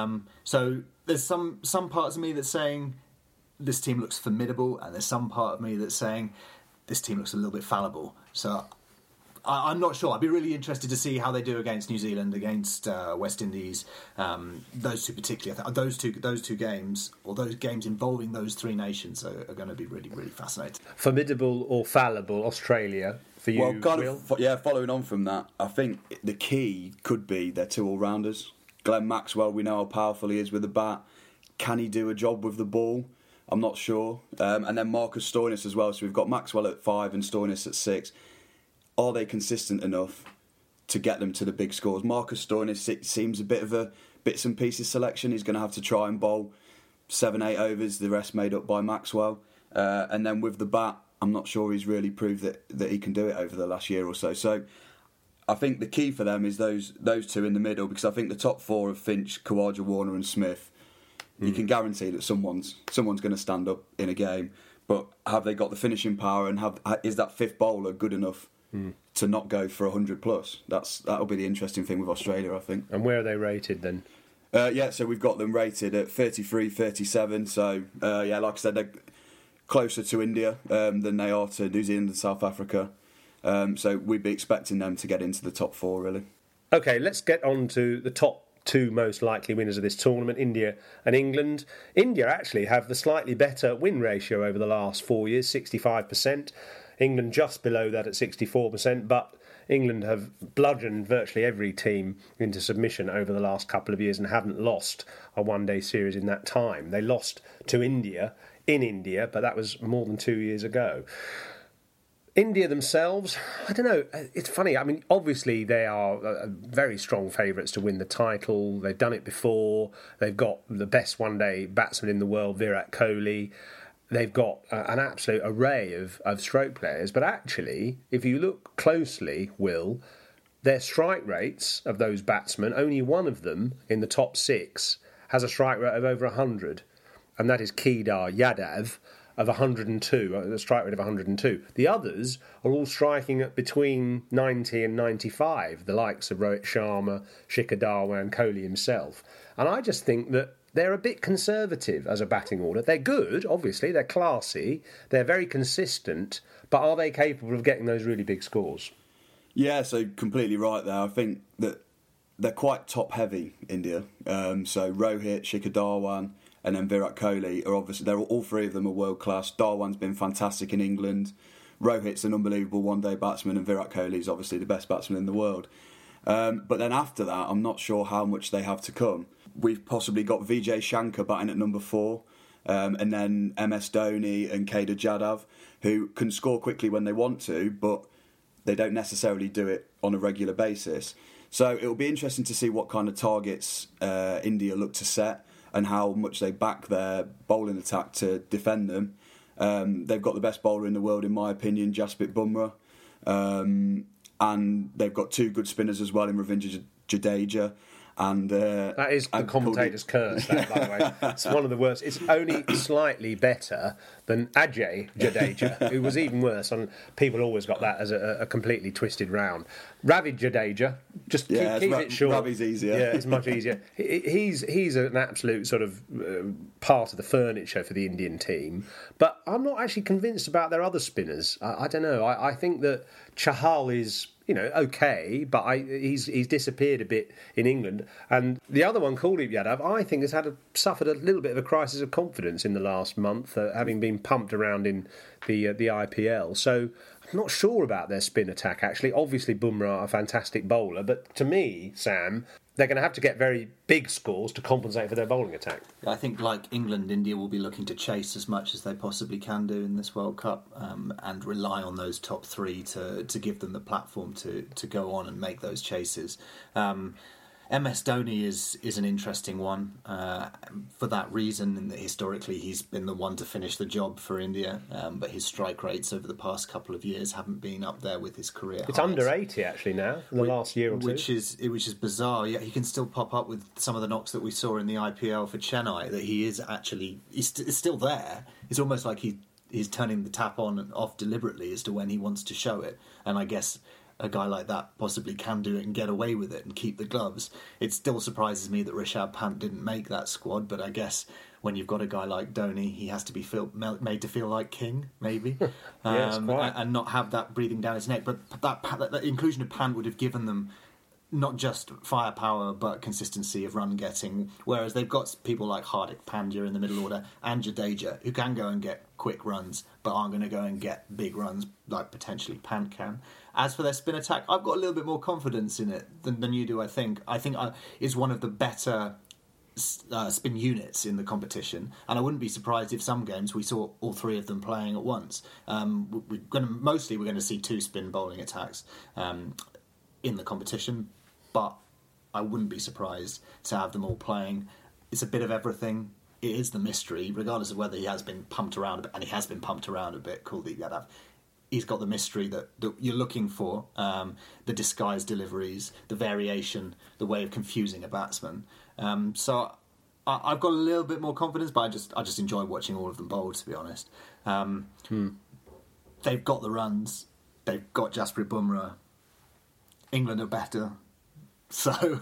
Speaker 8: So there's some parts of me that's saying this team looks formidable, and there's some part of me that's saying this team looks a little bit fallible. So I'm not sure. I'd be really interested to see how they do against New Zealand, against West Indies. Those two particularly. I think those two games, or those games involving those 3 nations, are going to be really, really fascinating.
Speaker 7: Formidable or fallible Australia for you, Will?
Speaker 9: Following on from that, I think the key could be their 2 all-rounders. Glenn Maxwell, we know how powerful he is with the bat. Can he do a job with the ball? I'm not sure. And then Marcus Stoinis as well. So we've got Maxwell at 5 and Stoinis at 6. Are they consistent enough to get them to the big scores? Marcus Stoinis seems a bit of a bits and pieces selection. He's going to have to try and bowl 7-8 overs, the rest made up by Maxwell. And then with the bat, I'm not sure he's really proved that he can do it over the last year or so. So I think the key for them is those 2 in the middle, because I think the top 4 of Finch, Khawaja, Warner and Smith, you can guarantee that someone's going to stand up in a game. But have they got the finishing power, and is that 5th bowler good enough to not go for 100 plus? That'll be the interesting thing with Australia, I think.
Speaker 7: And where are they rated then?
Speaker 9: So we've got them rated at 33, 37. So like I said, they're closer to India than they are to New Zealand and South Africa. So we'd be expecting them to get into the top 4, really.
Speaker 7: OK, let's get on to the top 2 most likely winners of this tournament, India and England. India actually have the slightly better win ratio over the last 4 years, 65%. England just below that at 64%, but England have bludgeoned virtually every team into submission over the last couple of years and haven't lost a one-day series in that time. They lost to India in India, but that was more than 2 years ago. India themselves, I don't know, it's funny. I mean, obviously they are very strong favourites to win the title. They've done it before. They've got the best one-day batsman in the world, Virat Kohli. They've got an absolute array of stroke players. But actually, if you look closely, Will, their strike rates of those batsmen, only one of them in the top 6 has a strike rate of over 100. And that is Kedar Yadav of 102, a strike rate of 102. The others are all striking at between 90 and 95, the likes of Rohit Sharma, Shikhar Dhawan and Kohli himself. And I just think that they're a bit conservative as a batting order. They're good, obviously, they're classy, they're very consistent, but are they capable of getting those really big scores? Yeah,
Speaker 9: so completely right there. I think that they're quite top-heavy, India. So Rohit, Shikhar Dhawan and then Virat Kohli are obviously, all 3 of them are world-class. Dhawan's been fantastic in England. Rohit's an unbelievable one-day batsman, and Virat Kohli's obviously the best batsman in the world. But then after that, I'm not sure how much they have to come. We've possibly got Vijay Shankar batting at number 4, and then MS Dhoni and Kedar Jadhav, who can score quickly when they want to, but they don't necessarily do it on a regular basis. So it'll be interesting to see what kind of targets India look to set and how much they back their bowling attack to defend them. They've got the best bowler in the world, in my opinion, Jasprit Bumrah. And they've got 2 good spinners as well in Ravindra Jadeja. And
Speaker 7: that is the commentator's curse, that, by the way. It's one of the worst. It's only slightly better than Ajay Jadeja, who was even worse. And people always got that as a completely twisted round. Ravi Jadeja, just keep it short.
Speaker 9: Ravi's easier.
Speaker 7: Yeah, it's much easier. He's an absolute sort of part of the furniture for the Indian team. But I'm not actually convinced about their other spinners. I don't know. I think that Chahal is, okay, but he's disappeared a bit in England. And the other one, Kuldeep Yadav, I think has suffered a little bit of a crisis of confidence in the last month, having been pumped around in the IPL. So I'm not sure about their spin attack, actually. Obviously, Bumrah, a fantastic bowler, but to me, Sam, they're going to have to get very big scores to compensate for their bowling attack.
Speaker 8: I think, like England, India will be looking to chase as much as they possibly can do in this World Cup, and rely on those top 3 to give them the platform to go on and make those chases. MS Dhoni is an interesting one for that reason, and that historically he's been the one to finish the job for India, but his strike rates over the past couple of years haven't been up there with his career.
Speaker 7: It's
Speaker 8: highs.
Speaker 7: under 80 actually now, in the last year or two.
Speaker 8: Which is bizarre. Yeah, he can still pop up with some of the knocks that we saw in the IPL for Chennai, that he is actually he's still there. It's almost like he's turning the tap on and off deliberately as to when he wants to show it, and I guess a guy like that possibly can do it and get away with it and keep the gloves. It still surprises me that Rishabh Pant didn't make that squad, but I guess when you've got a guy like Dhoni, he has to be made to feel like king, maybe,
Speaker 7: Yes, quite.
Speaker 8: and not have that breathing down his neck. But that inclusion of Pant would have given them not just firepower but consistency of run getting, whereas they've got people like Hardik Pandya in the middle order and Jadeja who can go and get quick runs but aren't going to go and get big runs like potentially Pant can. As for their spin attack, I've got a little bit more confidence in it than you do. I think it's one of the better spin units in the competition, and I wouldn't be surprised if some games we saw all three of them playing at once. We're going to see two spin bowling attacks in the competition, but I wouldn't be surprised to have them all playing. It's a bit of everything. It is the mystery, regardless of whether he has been pumped around a bit, and he has been pumped around a bit, Kuldeep Yadav. He's got the mystery that you're looking for, the disguised deliveries, the variation, the way of confusing a batsman. So I've got a little bit more confidence, but I just enjoy watching all of them bowl, to be honest. They've got the runs. They've got Jasprit Bumrah. England are better. So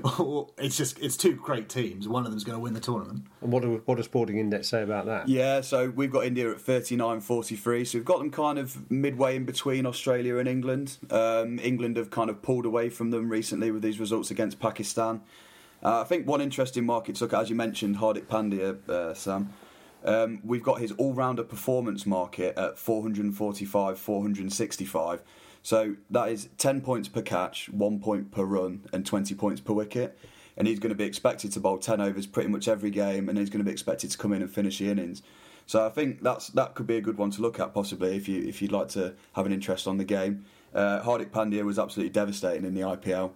Speaker 8: it's two great teams. One of them's going to win the tournament.
Speaker 7: And what does Sporting Index say about that?
Speaker 9: Yeah, so we've got India at 39.43, so we've got them kind of midway in between Australia and England. England have kind of pulled away from them recently with these results against Pakistan. I think one interesting market to look at, as you mentioned, Hardik Pandya, Sam. We've got his all-rounder performance market at 445, 465. So that is 10 points per catch, 1 point per run, and 20 points per wicket. And he's going to be expected to bowl 10 overs pretty much every game, and he's going to be expected to come in and finish the innings. So I think that could be a good one to look at, possibly, if you'd like to have an interest on the game. Hardik Pandya was absolutely devastating in the IPL.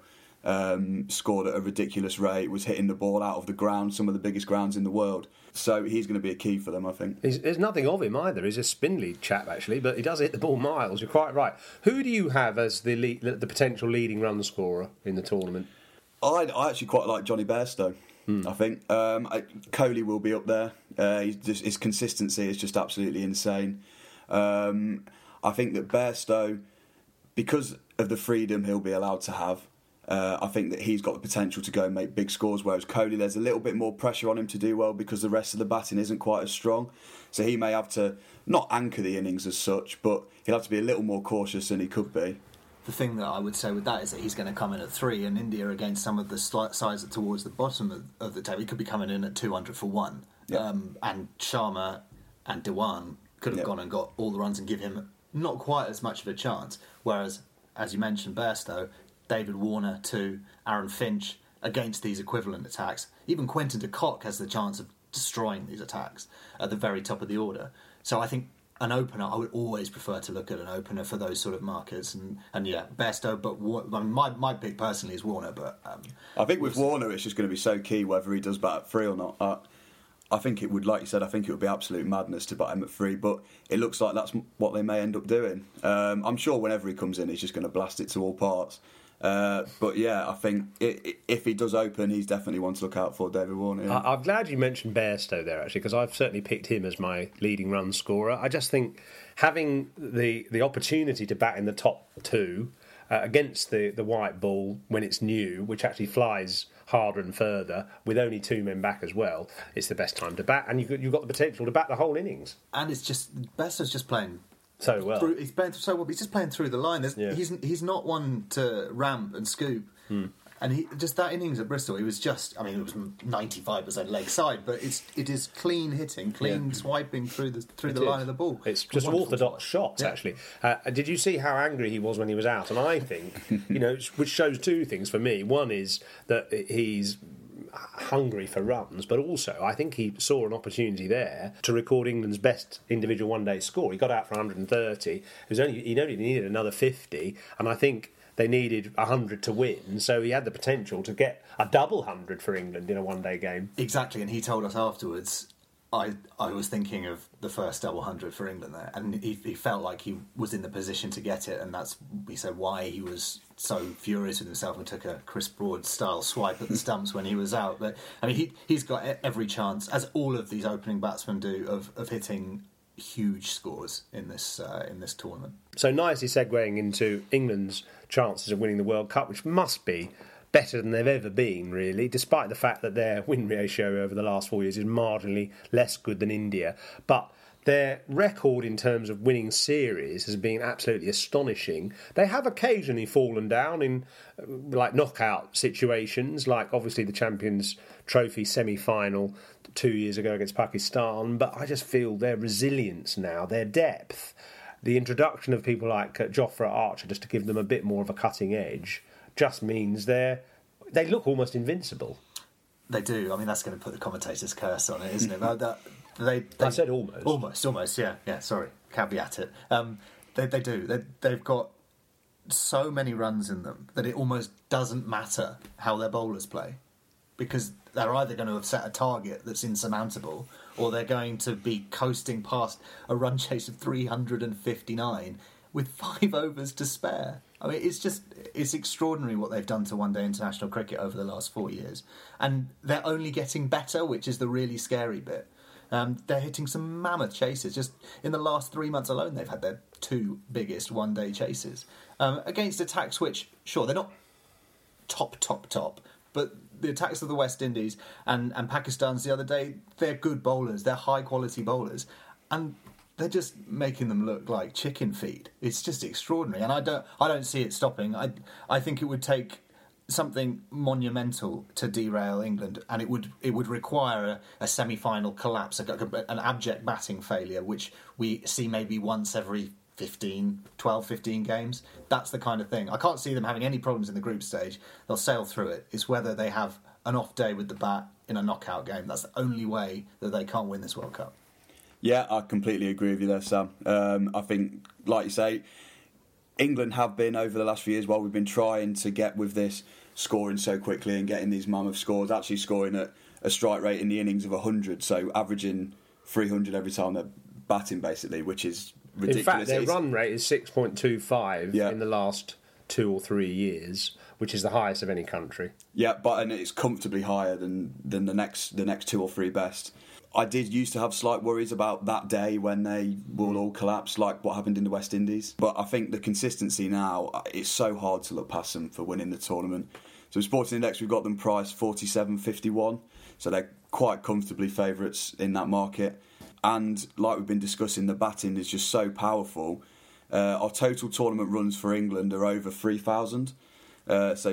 Speaker 9: Scored at a ridiculous rate, was hitting the ball out of the ground, some of the biggest grounds in the world. So he's going to be a key for them, I think.
Speaker 7: There's nothing of him either. He's a spindly chap, actually, but he does hit the ball miles. You're quite right. Who do you have as the potential leading run scorer in the tournament?
Speaker 9: I actually quite like Johnny Bairstow. I think Kohli will be up there. His consistency is just absolutely insane. I think that Bairstow, because of the freedom he'll be allowed to have, I think that he's got the potential to go and make big scores, whereas Kohli, there's a little bit more pressure on him to do well because the rest of the batting isn't quite as strong. So he may have to not anchor the innings as such, but he'll have to be a little more cautious than he could be.
Speaker 8: The thing that I would say with that is that he's going to come in at 3, and India against some of the sides towards the bottom of the table, he could be coming in at 200 for 1.
Speaker 9: Yep.
Speaker 8: And Sharma and Dewan could have gone and got all the runs and give him not quite as much of a chance. Whereas, as you mentioned, Bairstow, David Warner to Aaron Finch against these equivalent attacks. Even Quentin de Kock has the chance of destroying these attacks at the very top of the order. So I think an opener, I would always prefer to look at an opener for those sort of markers. And yeah, Bairstow, but my pick personally is Warner. But
Speaker 9: I think with Warner, it's just going to be so key whether he does bat at 3 or not. I think it would, like you said, I think it would be absolute madness to bat him at 3, but it looks like that's what they may end up doing. I'm sure whenever he comes in, he's just going to blast it to all parts. But yeah, I think if he does open, he's definitely one to look out for, David Warner. Yeah.
Speaker 7: I'm glad you mentioned Bairstow there, actually, because I've certainly picked him as my leading run scorer. I just think having the opportunity to bat in the top 2 against the white ball when it's new, which actually flies harder and further, with only 2 men back as well, it's the best time to bat, and you've got the potential to bat the whole innings.
Speaker 8: And it's just, Bairstow's just playing
Speaker 7: so well.
Speaker 8: He's playing so well. He's just playing through the line. He's not one to ramp and scoop. And he just that innings at Bristol, it was just, I mean, it was 95% leg side, but it is clean hitting, clean swiping through the line of the ball.
Speaker 7: It's just orthodox shots, actually. Did you see how angry he was when he was out? And I think, which shows 2 things for me. One is that he's hungry for runs, but also I think he saw an opportunity there to record England's best individual one-day score. He got out for 130. He only needed another 50, and I think they needed 100 to win, so he had the potential to get a double 100 for England in a one-day game.
Speaker 8: Exactly, and he told us afterwards, I was thinking of the first double 100 for England there, and he felt like he was in the position to get it, and that's, he said, why he was so furious with himself and took a Chris Broad-style swipe at the stumps when he was out. But I mean, he's got every chance, as all of these opening batsmen do, of hitting huge scores in this tournament.
Speaker 7: So nicely segueing into England's chances of winning the World Cup, which must be better than they've ever been, really, despite the fact that their win ratio over the last 4 years is marginally less good than India. But their record in terms of winning series has been absolutely astonishing. They have occasionally fallen down in like knockout situations, like obviously the Champions Trophy semi-final 2 years ago against Pakistan, but I just feel their resilience now, their depth, the introduction of people like Jofra Archer just to give them a bit more of a cutting edge, just means they look almost invincible.
Speaker 8: They do. I mean, that's going to put the commentator's curse on it, isn't it?
Speaker 7: I said almost.
Speaker 8: Almost, yeah, sorry. Caveat it. They do. They've got so many runs in them that it almost doesn't matter how their bowlers play, because they're either going to have set a target that's insurmountable, or they're going to be coasting past a run chase of 359 with 5 overs to spare. I mean, it's extraordinary what they've done to one-day international cricket over the last 4 years. And they're only getting better, which is the really scary bit. They're hitting some mammoth chases. Just in the last 3 months alone, they've had their 2 biggest one-day chases. Against attacks which, sure, they're not top, but the attacks of the West Indies and Pakistan's the other day, they're good bowlers. They're high-quality bowlers. And they're just making them look like chicken feed. It's just extraordinary, and I don't see it stopping. I think it would take something monumental to derail England, and it would require a semi-final collapse, an abject batting failure, which we see maybe once every 12, 15 games. That's the kind of thing. I can't see them having any problems in the group stage. They'll sail through it. It's whether they have an off day with the bat in a knockout game. That's the only way that they can't win this World Cup.
Speaker 9: Yeah, I completely agree with you there, Sam. I think, like you say, England have been, over the last few years, while we've been trying to get with this, scoring so quickly and getting these mammoth scores, actually scoring at a strike rate in the innings of 100, so averaging 300 every time they're batting, basically, which is ridiculous.
Speaker 7: In fact, their run rate is 6.25 in the last 2 or 3 years, which is the highest of any country.
Speaker 9: Yeah, and it's comfortably higher than the next 2 or 3 best. I did used to have slight worries about that day when they will all collapse, like what happened in the West Indies. But I think the consistency now, it's so hard to look past them for winning the tournament. So Sporting Index, we've got them priced 47.51, so they're quite comfortably favourites in that market. And like we've been discussing, the batting is just so powerful. Our total tournament runs for England are over 3,000. So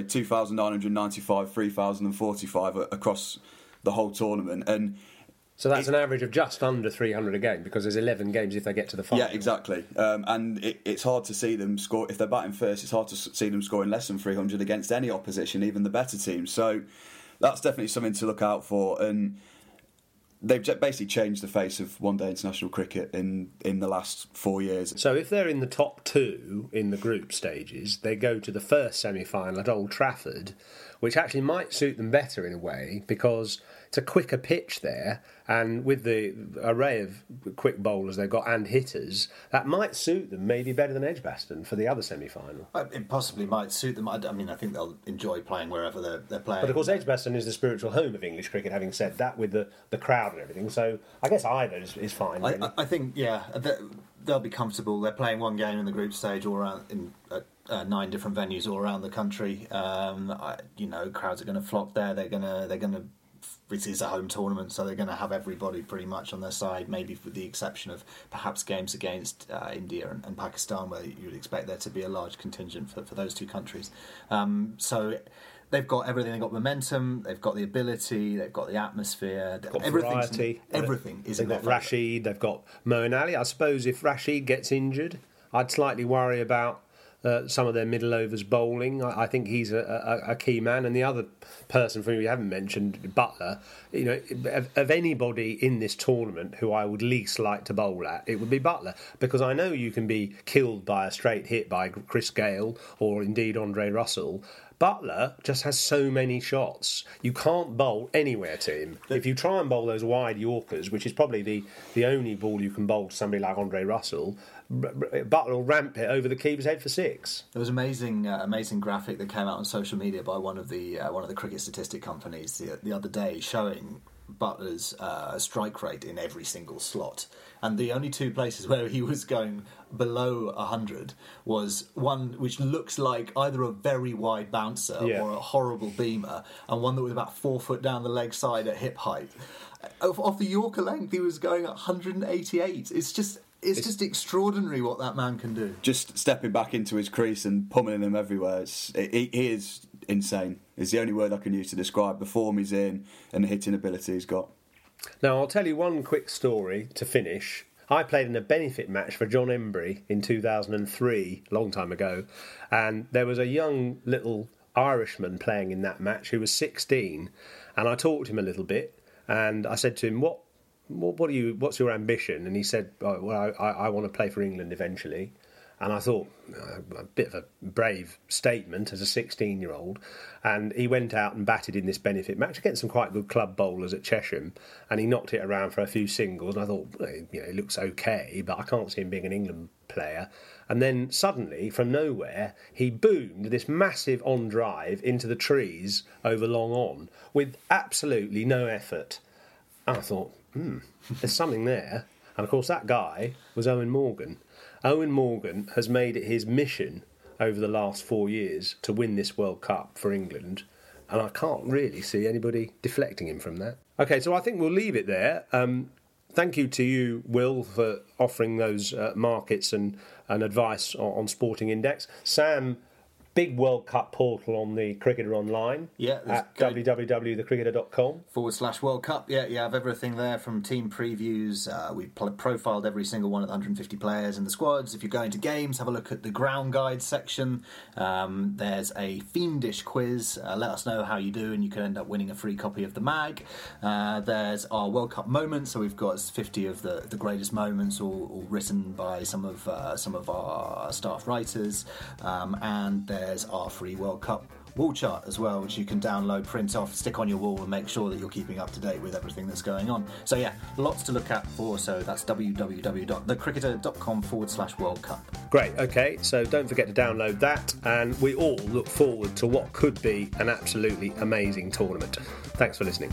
Speaker 9: 2,995, 3,045 across the whole tournament. And
Speaker 7: so that's an average of just under 300 a game, because there's 11 games if they get to the final.
Speaker 9: Yeah, exactly. And it's hard to see them score. If they're batting first, it's hard to see them scoring less than 300 against any opposition, even the better teams. So that's definitely something to look out for. And they've basically changed the face of one-day international cricket in the last 4 years.
Speaker 7: So if they're in the top 2 in the group stages, they go to the first semi-final at Old Trafford, which actually might suit them better in a way, because it's a quicker pitch there, and with the array of quick bowlers they've got and hitters, that might suit them maybe better than Edgbaston for the other semi-final.
Speaker 8: It possibly might suit them. I mean, I think they'll enjoy playing wherever they're playing.
Speaker 7: But of course, Edgbaston is the spiritual home of English cricket, having said that, with the crowd and everything. So I guess either is fine. Really.
Speaker 8: I think, they'll be comfortable. They're playing one game in the group stage all around in 9 different venues all around the country. Crowds are going to flock there. They're going to. It is a home tournament, so they're going to have everybody pretty much on their side, maybe with the exception of perhaps games against India and Pakistan, where you would expect there to be a large contingent for those 2 countries. So they've got everything. They've got momentum, they've got the ability, they've got the atmosphere,
Speaker 7: they've got variety.
Speaker 8: Everything is in
Speaker 7: their
Speaker 8: their favour.
Speaker 7: Rashid, they've got Moeen Ali. I suppose if Rashid gets injured, I'd slightly worry about some of their middle overs bowling. I think he's a key man. And the other person from who you haven't mentioned, Buttler, you know, of anybody in this tournament who I would least like to bowl at, it would be Buttler, because I know you can be killed by a straight hit by Chris Gale or indeed Andre Russell. Buttler just has so many shots. You can't bowl anywhere to him. If you try and bowl those wide Yorkers, which is probably the only ball you can bowl to somebody like Andre Russell, Buttler will ramp it over the keeper's head for 6.
Speaker 8: There was an amazing graphic that came out on social media by one of the cricket statistic companies the other day, showing Buttler's strike rate in every single slot. And the only 2 places where he was going below 100 was one which looks like either a very wide bouncer or a horrible beamer, and one that was about 4 foot down the leg side at hip height. Off the Yorker length, he was going at 188. It's just extraordinary what that man can do.
Speaker 9: Just stepping back into his crease and pummeling them everywhere. He is insane. It's the only word I can use to describe the form he's in and the hitting ability he's got.
Speaker 7: Now, I'll tell you one quick story to finish. I played in a benefit match for John Embry in 2003, a long time ago, and there was a young little Irishman playing in that match who was 16, and I talked to him a little bit, and I said to him, what's your ambition? And he said, I want to play for England eventually. And I thought, a bit of a brave statement as a 16-year-old. And he went out and batted in this benefit match against some quite good club bowlers at Chesham. And he knocked it around for a few singles. And I thought, you know, it looks okay, but I can't see him being an England player. And then suddenly, from nowhere, he boomed this massive on-drive into the trees over long on with absolutely no effort. And I thought, there's something there. And of course, that guy was Owen Morgan. Owen Morgan has made it his mission over the last 4 years to win this World Cup for England, and I can't really see anybody deflecting him from that. OK, so I think we'll leave it there. Thank you to you, Will, for offering those markets and advice on Sporting Index. Sam, big World Cup portal on the Cricketer Online at www.thecricketer.com
Speaker 8: /World Cup. Yeah, you have everything there from team previews. We've profiled every single one of the 150 players in the squads. If you're going to games, have a look at the ground guide section. There's a fiendish quiz. Let us know how you do, and you can end up winning a free copy of the mag. There's our World Cup moments. So we've got 50 of the greatest moments, all written by some of our staff writers, and there's our free World Cup wall chart as well, which you can download, print off, stick on your wall, and make sure that you're keeping up to date with everything that's going on. So yeah, lots to look at for. So that's www.thecricketer.com /World Cup.
Speaker 7: Great. Okay, so don't forget to download that, and we all look forward to what could be an absolutely amazing tournament. Thanks for listening.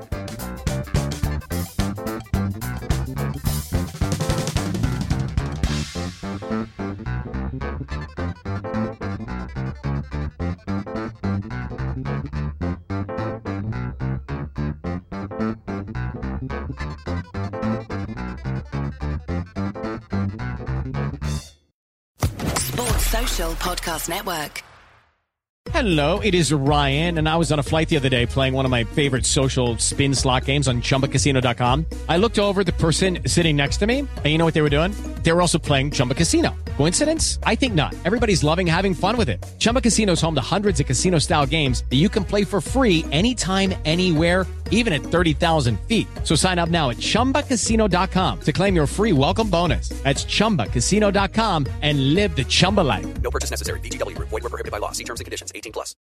Speaker 10: Podcast Network.
Speaker 5: Hello, it is Ryan, and I was on a flight the other day playing one of my favorite social spin slot games on ChumbaCasino.com. I looked over the person sitting next to me, and you know what they were doing? They were also playing Chumba Casino. Coincidence? I think not. Everybody's loving having fun with it. Chumba Casino is home to hundreds of casino-style games that you can play for free anytime, anywhere, even at 30,000 feet. So sign up now at ChumbaCasino.com to claim your free welcome bonus. That's ChumbaCasino.com and live the Chumba life.
Speaker 6: No purchase necessary. VGW. Void where prohibited by law. See terms and conditions. 18+.